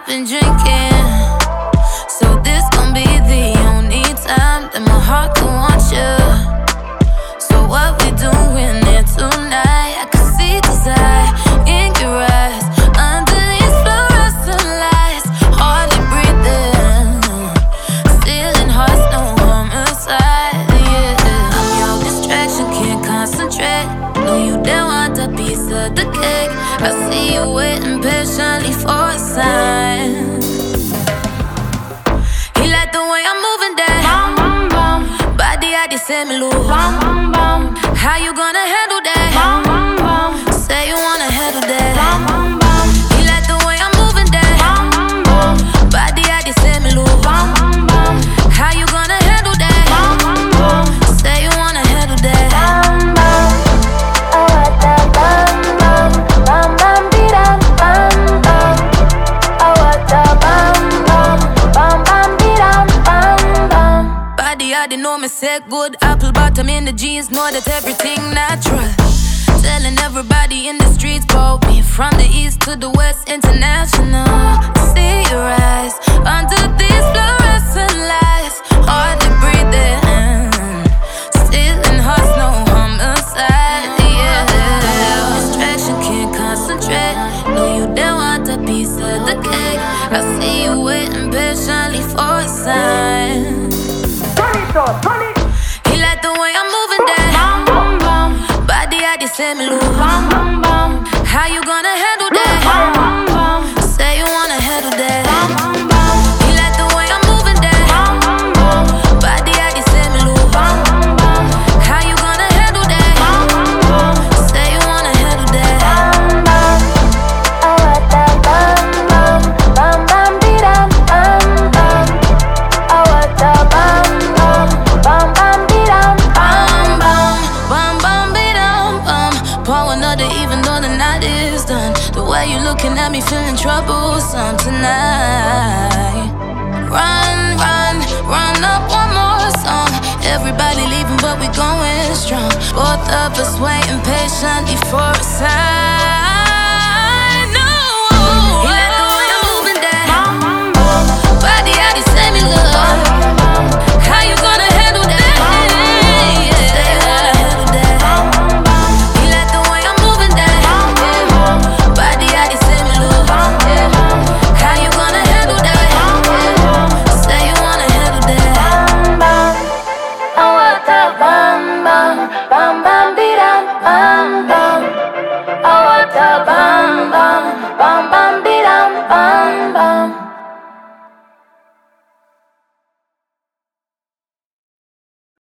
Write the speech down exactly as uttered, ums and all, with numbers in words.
I've been drinking, so this gon' be the only time that my heart can want you. So what we doing here tonight? I can see desire in your eyes under these fluorescent lights. Hardly breathing, stealing hearts, no homicide. Yeah, I'm your distraction, can't concentrate. Know you don't want a piece of the cake. I see you waiting patiently for a sign. He like the way I'm moving that bum, bum, bum. Body I just say me loose bum, bum, bum. How you gonna handle that bum, bum, bum. Say you wanna handle that bum, bum, bum. He like the way I'm moving that bum, bum, bum. Body I just say me loose bum, bum, bum. How you gonna handle that bum, bum, bum. Say you wanna handle that bum, bum. I want that bum, bum, bum, bum, be-dum, bum, bum. I want that bum, bum, bum, bum, be-dum, bum, bum. Body I didn't know me say good. Apple bottom in the jeans, know that everything natural. Telling everybody in the streets about me. From the east to the west, international. See your eyes under these fluorescent lights. Hardly breathing, stealing hearts, no homicide. Yeah, distraction, can't concentrate. Know you don't want a piece of the cake. I see you waiting patiently for a sign. He like the way I'm moving that bum, bum, bum. Body I just say me loose bum, bum, bum. How you gonna handle that bum, bum, bum. Say you wanna handle that bum, bum, bum. He like the way I'm moving that bum, bum, bum. Body I just say me loose bum, bum, bum. How you gonna handle that bum, bum, bum. Say you wanna handle that bum, bum. I want that bum, bum, bum, bum, be-dum, bum, bum. I want that bum, bum, bum, bum, be-dum, bum, bum. Bum bum be dum bum. Pour another even though the night is done. The way you looking at me feeling troublesome tonight. Run, run, run up one more song. Everybody leaving but we going strong. Both of us waiting patiently for a sign. No, he like the way I'm moving that bum, bum, bum. Body I just say me love. How you gonna handle that? Bum, bum, bum, be-dum, bum, bum. I want the bum.